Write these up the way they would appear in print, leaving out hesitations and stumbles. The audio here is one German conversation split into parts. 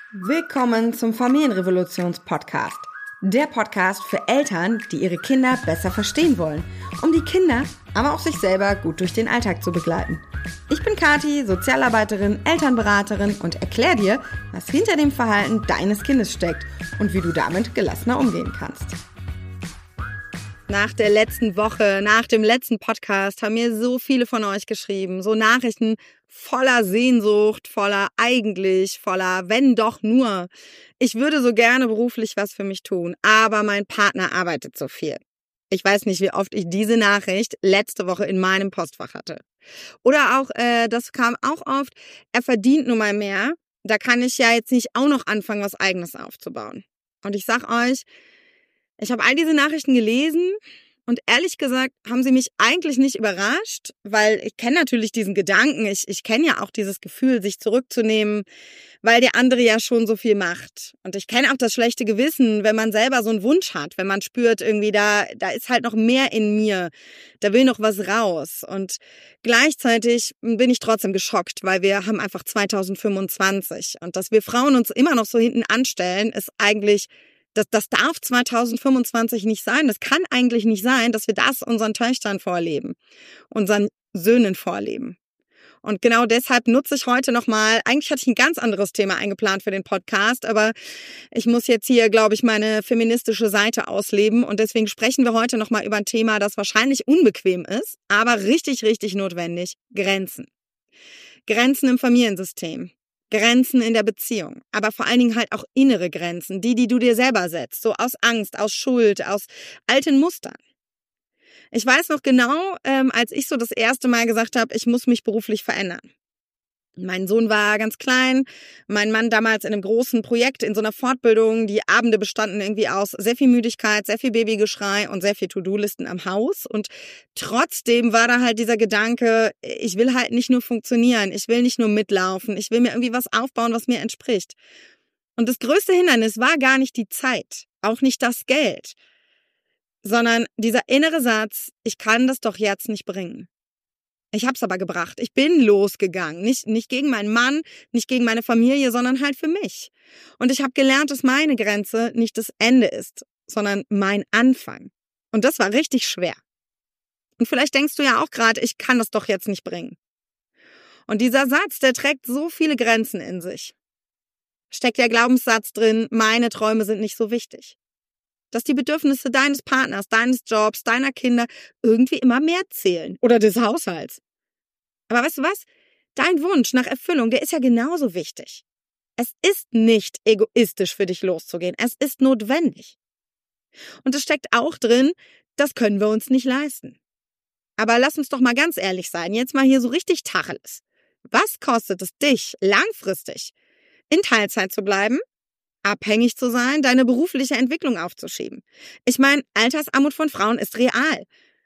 Willkommen zum Familienrevolutions-Podcast. Der Podcast für Eltern, die ihre Kinder besser verstehen wollen, um die Kinder, aber auch sich selber gut durch den Alltag zu begleiten. Ich bin Kathi, Sozialarbeiterin, Elternberaterin und erkläre dir, was hinter dem Verhalten deines Kindes steckt und wie du damit gelassener umgehen kannst. Nach der letzten Woche, nach dem letzten Podcast haben mir so viele von euch geschrieben, so Nachrichten voller Sehnsucht, voller eigentlich, voller wenn doch nur. Ich würde so gerne beruflich was für mich tun, aber mein Partner arbeitet so viel. Ich weiß nicht, wie oft ich diese Nachricht letzte Woche in meinem Postfach hatte. Oder auch, das kam auch oft, er verdient nun mal mehr, da kann ich ja jetzt nicht auch noch anfangen, was Eigenes aufzubauen. Und ich sag euch, ich habe all diese Nachrichten gelesen und ehrlich gesagt haben sie mich eigentlich nicht überrascht, weil ich kenne natürlich diesen Gedanken, ich kenne ja auch dieses Gefühl, sich zurückzunehmen, weil der andere ja schon so viel macht. Und ich kenne auch das schlechte Gewissen, wenn man selber so einen Wunsch hat, wenn man spürt irgendwie, da ist halt noch mehr in mir, da will noch was raus. Und gleichzeitig bin ich trotzdem geschockt, weil wir haben einfach 2025 und dass wir Frauen uns immer noch so hinten anstellen, ist eigentlich... Das darf 2025 nicht sein. Das kann eigentlich nicht sein, dass wir das unseren Töchtern vorleben, unseren Söhnen vorleben. Und genau deshalb nutze ich heute nochmal, eigentlich hatte ich ein ganz anderes Thema eingeplant für den Podcast, aber ich muss jetzt hier, glaube ich, meine feministische Seite ausleben und deswegen sprechen wir heute nochmal über ein Thema, das wahrscheinlich unbequem ist, aber richtig, richtig notwendig. Grenzen. Grenzen im Familiensystem. Grenzen in der Beziehung, aber vor allen Dingen halt auch innere Grenzen, die du dir selber setzt, so aus Angst, aus Schuld, aus alten Mustern. Ich weiß noch genau, als ich so das erste Mal gesagt habe, ich muss mich beruflich verändern. Mein Sohn war ganz klein, mein Mann damals in einem großen Projekt, in so einer Fortbildung. Die Abende bestanden irgendwie aus sehr viel Müdigkeit, sehr viel Babygeschrei und sehr viel To-Do-Listen am Haus. Und trotzdem war da halt dieser Gedanke, ich will halt nicht nur funktionieren, ich will nicht nur mitlaufen, ich will mir irgendwie was aufbauen, was mir entspricht. Und das größte Hindernis war gar nicht die Zeit, auch nicht das Geld, sondern dieser innere Satz, ich kann das doch jetzt nicht bringen. Ich hab's aber gebracht. Ich bin losgegangen. Nicht gegen meinen Mann, nicht gegen meine Familie, sondern halt für mich. Und ich habe gelernt, dass meine Grenze nicht das Ende ist, sondern mein Anfang. Und das war richtig schwer. Und vielleicht denkst du ja auch gerade, ich kann das doch jetzt nicht bringen. Und dieser Satz, der trägt so viele Grenzen in sich. Steckt der Glaubenssatz drin, meine Träume sind nicht so wichtig. Dass die Bedürfnisse deines Partners, deines Jobs, deiner Kinder irgendwie immer mehr zählen. Oder des Haushalts. Aber weißt du was? Dein Wunsch nach Erfüllung, der ist ja genauso wichtig. Es ist nicht egoistisch für dich loszugehen. Es ist notwendig. Und es steckt auch drin, das können wir uns nicht leisten. Aber lass uns doch mal ganz ehrlich sein. Jetzt mal hier so richtig Tacheles. Was kostet es dich, langfristig in Teilzeit zu bleiben? Abhängig zu sein, deine berufliche Entwicklung aufzuschieben. Ich meine, Altersarmut von Frauen ist real.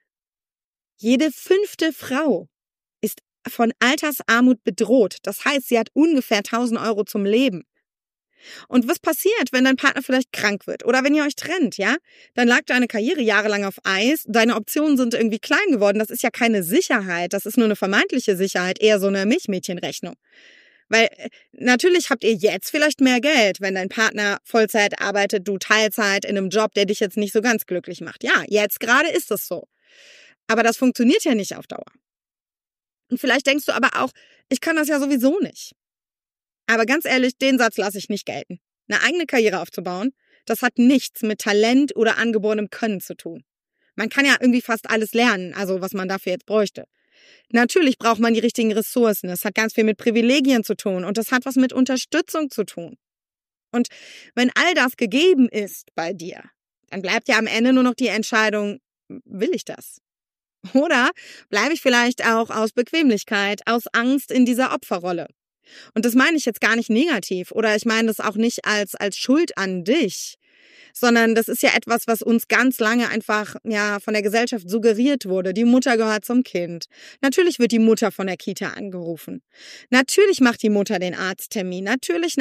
Jede 5. Frau ist von Altersarmut bedroht. Das heißt, sie hat ungefähr 1.000 Euro zum Leben. Und was passiert, wenn dein Partner vielleicht krank wird oder wenn ihr euch trennt, ja? Dann lag deine Karriere jahrelang auf Eis, deine Optionen sind irgendwie klein geworden. Das ist ja keine Sicherheit, das ist nur eine vermeintliche Sicherheit, eher so eine Milchmädchenrechnung. Weil natürlich habt ihr jetzt vielleicht mehr Geld, wenn dein Partner Vollzeit arbeitet, du Teilzeit in einem Job, der dich jetzt nicht so ganz glücklich macht. Ja, jetzt gerade ist es so. Aber das funktioniert ja nicht auf Dauer. Und vielleicht denkst du aber auch, ich kann das ja sowieso nicht. Aber ganz ehrlich, den Satz lasse ich nicht gelten. Eine eigene Karriere aufzubauen, das hat nichts mit Talent oder angeborenem Können zu tun. Man kann ja irgendwie fast alles lernen, also was man dafür jetzt bräuchte. Natürlich braucht man die richtigen Ressourcen. Es hat ganz viel mit Privilegien zu tun und das hat was mit Unterstützung zu tun. Und wenn all das gegeben ist bei dir, dann bleibt ja am Ende nur noch die Entscheidung, will ich das? Oder bleibe ich vielleicht auch aus Bequemlichkeit, aus Angst in dieser Opferrolle? Und das meine ich jetzt gar nicht negativ oder ich meine das auch nicht als Schuld an dich, sondern das ist ja etwas, was uns ganz lange einfach von der Gesellschaft suggeriert wurde. Die Mutter gehört zum Kind. Natürlich wird die Mutter von der Kita angerufen. Natürlich macht die Mutter den Arzttermin. Natürlich.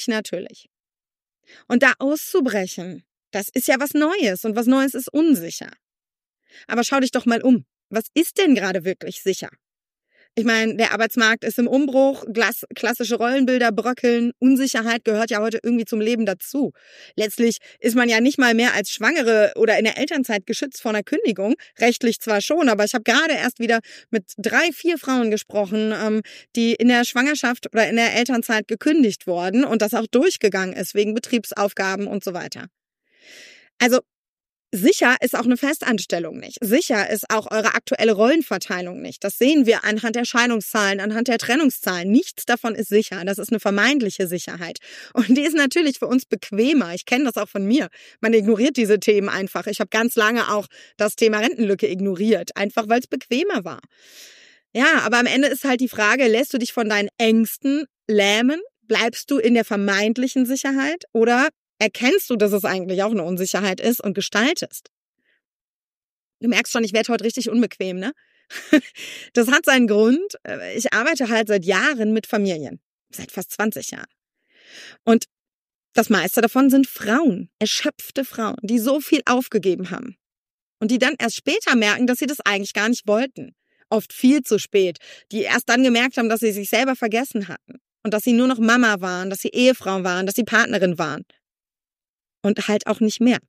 Und da auszubrechen, das ist ja was Neues und was Neues ist unsicher. Aber schau dich doch mal um. Was ist denn gerade wirklich sicher? Ich meine, der Arbeitsmarkt ist im Umbruch, klassische Rollenbilder bröckeln, Unsicherheit gehört ja heute irgendwie zum Leben dazu. Letztlich ist man ja nicht mal mehr als Schwangere oder in der Elternzeit geschützt vor einer Kündigung. Rechtlich zwar schon, aber ich habe gerade erst wieder mit 3, 4 Frauen gesprochen, die in der Schwangerschaft oder in der Elternzeit gekündigt wurden und das auch durchgegangen ist wegen Betriebsaufgaben und so weiter. Also sicher ist auch eine Festanstellung nicht. Sicher ist auch eure aktuelle Rollenverteilung nicht. Das sehen wir anhand der Scheidungszahlen, anhand der Trennungszahlen. Nichts davon ist sicher. Das ist eine vermeintliche Sicherheit. Und die ist natürlich für uns bequemer. Ich kenne das auch von mir. Man ignoriert diese Themen einfach. Ich habe ganz lange auch das Thema Rentenlücke ignoriert, einfach weil es bequemer war. Ja, aber am Ende ist halt die Frage, lässt du dich von deinen Ängsten lähmen? Bleibst du in der vermeintlichen Sicherheit oder erkennst du, dass es eigentlich auch eine Unsicherheit ist und gestaltest? Du merkst schon, ich werde heute richtig unbequem, ne? Das hat seinen Grund. Ich arbeite halt seit Jahren mit Familien. Seit fast 20 Jahren. Und das meiste davon sind Frauen, erschöpfte Frauen, die so viel aufgegeben haben. Und die dann erst später merken, dass sie das eigentlich gar nicht wollten. Oft viel zu spät. Die erst dann gemerkt haben, dass sie sich selber vergessen hatten. Und dass sie nur noch Mama waren, dass sie Ehefrau waren, dass sie Partnerin waren. Und halt auch nicht mehr.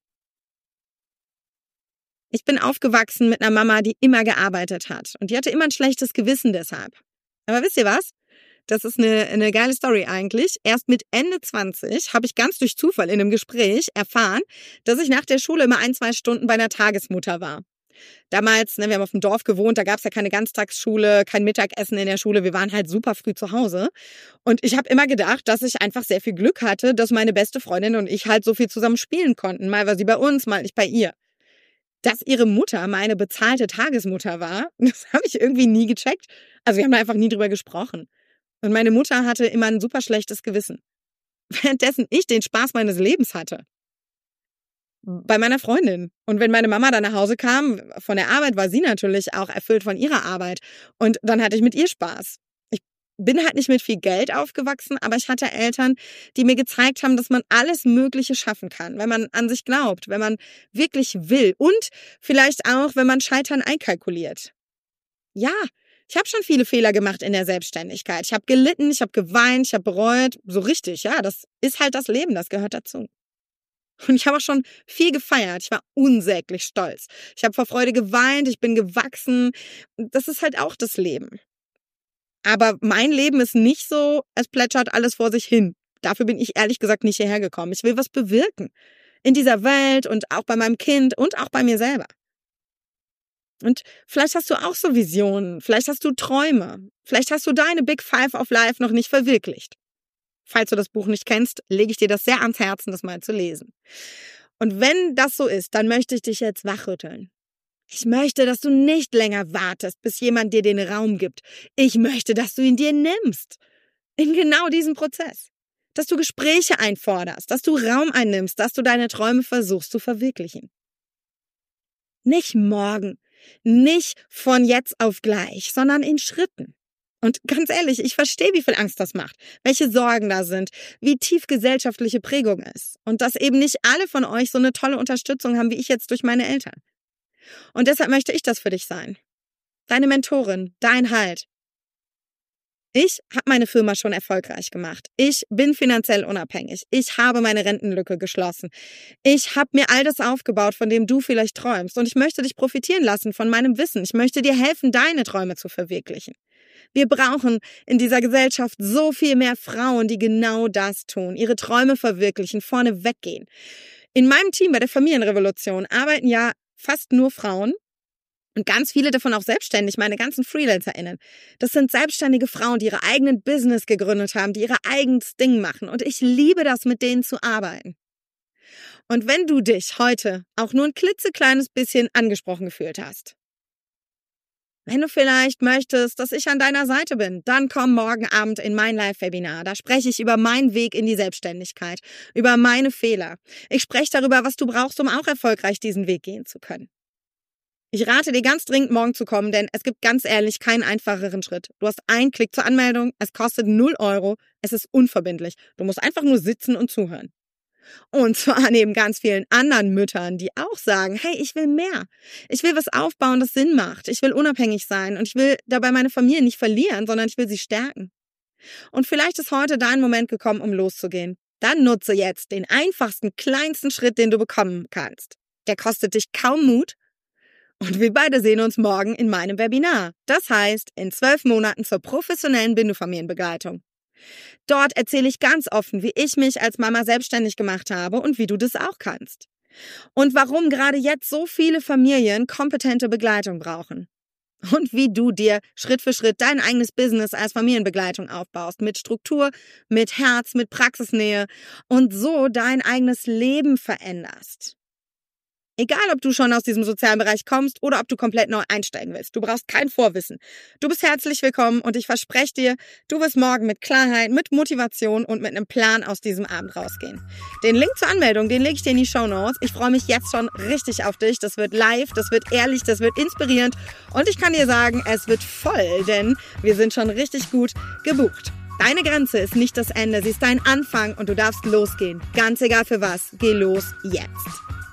Ich bin aufgewachsen mit einer Mama, die immer gearbeitet hat. Und die hatte immer ein schlechtes Gewissen deshalb. Aber wisst ihr was? Das ist eine geile Story eigentlich. Erst mit Ende 20 habe ich ganz durch Zufall in einem Gespräch erfahren, dass ich nach der Schule immer 1, 2 Stunden bei einer Tagesmutter war. Damals, wir haben auf dem Dorf gewohnt, da gab es ja keine Ganztagsschule, kein Mittagessen in der Schule. Wir waren halt super früh zu Hause. Und ich habe immer gedacht, dass ich einfach sehr viel Glück hatte, dass meine beste Freundin und ich halt so viel zusammen spielen konnten. Mal war sie bei uns, mal ich bei ihr. Dass ihre Mutter meine bezahlte Tagesmutter war, das habe ich irgendwie nie gecheckt. Also wir haben da einfach nie drüber gesprochen. Und meine Mutter hatte immer ein super schlechtes Gewissen. Währenddessen ich den Spaß meines Lebens hatte. Bei meiner Freundin. Und wenn meine Mama dann nach Hause kam, von der Arbeit, war sie natürlich auch erfüllt von ihrer Arbeit. Und dann hatte ich mit ihr Spaß. Ich bin halt nicht mit viel Geld aufgewachsen, aber ich hatte Eltern, die mir gezeigt haben, dass man alles Mögliche schaffen kann, wenn man an sich glaubt, wenn man wirklich will und vielleicht auch, wenn man Scheitern einkalkuliert. Ja, ich habe schon viele Fehler gemacht in der Selbstständigkeit. Ich habe gelitten, ich habe geweint, ich habe bereut. So richtig, ja, das ist halt das Leben, das gehört dazu. Und ich habe auch schon viel gefeiert. Ich war unsäglich stolz. Ich habe vor Freude geweint, ich bin gewachsen. Das ist halt auch das Leben. Aber mein Leben ist nicht so, es plätschert alles vor sich hin. Dafür bin ich ehrlich gesagt nicht hierher gekommen. Ich will was bewirken. In dieser Welt und auch bei meinem Kind und auch bei mir selber. Und vielleicht hast du auch so Visionen. Vielleicht hast du Träume. Vielleicht hast du deine Big Five of Life noch nicht verwirklicht. Falls du das Buch nicht kennst, lege ich dir das sehr ans Herzen, das mal zu lesen. Und wenn das so ist, dann möchte ich dich jetzt wachrütteln. Ich möchte, dass du nicht länger wartest, bis jemand dir den Raum gibt. Ich möchte, dass du ihn dir nimmst. In genau diesem Prozess. Dass du Gespräche einforderst, dass du Raum einnimmst, dass du deine Träume versuchst zu verwirklichen. Nicht morgen, nicht von jetzt auf gleich, sondern in Schritten. Und ganz ehrlich, ich verstehe, wie viel Angst das macht, welche Sorgen da sind, wie tief gesellschaftliche Prägung ist und dass eben nicht alle von euch so eine tolle Unterstützung haben, wie ich jetzt durch meine Eltern. Und deshalb möchte ich das für dich sein. Deine Mentorin, dein Halt. Ich habe meine Firma schon erfolgreich gemacht. Ich bin finanziell unabhängig. Ich habe meine Rentenlücke geschlossen. Ich habe mir all das aufgebaut, von dem du vielleicht träumst. Und ich möchte dich profitieren lassen von meinem Wissen. Ich möchte dir helfen, deine Träume zu verwirklichen. Wir brauchen in dieser Gesellschaft so viel mehr Frauen, die genau das tun, ihre Träume verwirklichen, vorne weggehen. In meinem Team bei der Familienrevolution arbeiten ja fast nur Frauen und ganz viele davon auch selbstständig, meine ganzen FreelancerInnen. Das sind selbstständige Frauen, die ihre eigenen Business gegründet haben, die ihr eigenes Ding machen und ich liebe das, mit denen zu arbeiten. Und wenn du dich heute auch nur ein klitzekleines bisschen angesprochen gefühlt hast, wenn du vielleicht möchtest, dass ich an deiner Seite bin, dann komm morgen Abend in mein Live-Webinar. Da spreche ich über meinen Weg in die Selbstständigkeit, über meine Fehler. Ich spreche darüber, was du brauchst, um auch erfolgreich diesen Weg gehen zu können. Ich rate dir ganz dringend, morgen zu kommen, denn es gibt ganz ehrlich keinen einfacheren Schritt. Du hast einen Klick zur Anmeldung, es kostet 0 €, es ist unverbindlich. Du musst einfach nur sitzen und zuhören. Und zwar neben ganz vielen anderen Müttern, die auch sagen, hey, ich will mehr. Ich will was aufbauen, das Sinn macht. Ich will unabhängig sein und ich will dabei meine Familie nicht verlieren, sondern ich will sie stärken. Und vielleicht ist heute dein Moment gekommen, um loszugehen. Dann nutze jetzt den einfachsten, kleinsten Schritt, den du bekommen kannst. Der kostet dich kaum Mut. Und wir beide sehen uns morgen in meinem Webinar. Das heißt, in 12 Monaten zur professionellen Bindefamilienbegleitung. Dort erzähle ich ganz offen, wie ich mich als Mama selbstständig gemacht habe und wie du das auch kannst. Und warum gerade jetzt so viele Familien kompetente Begleitung brauchen. Und wie du dir Schritt für Schritt dein eigenes Business als Familienbegleitung aufbaust. Mit Struktur, mit Herz, mit Praxisnähe und so dein eigenes Leben veränderst. Egal, ob du schon aus diesem sozialen Bereich kommst oder ob du komplett neu einsteigen willst. Du brauchst kein Vorwissen. Du bist herzlich willkommen und ich verspreche dir, du wirst morgen mit Klarheit, mit Motivation und mit einem Plan aus diesem Abend rausgehen. Den Link zur Anmeldung, den lege ich dir in die Shownotes. Ich freue mich jetzt schon richtig auf dich. Das wird live, das wird ehrlich, das wird inspirierend und ich kann dir sagen, es wird voll, denn wir sind schon richtig gut gebucht. Deine Grenze ist nicht das Ende, sie ist dein Anfang und du darfst losgehen. Ganz egal für was, geh los jetzt.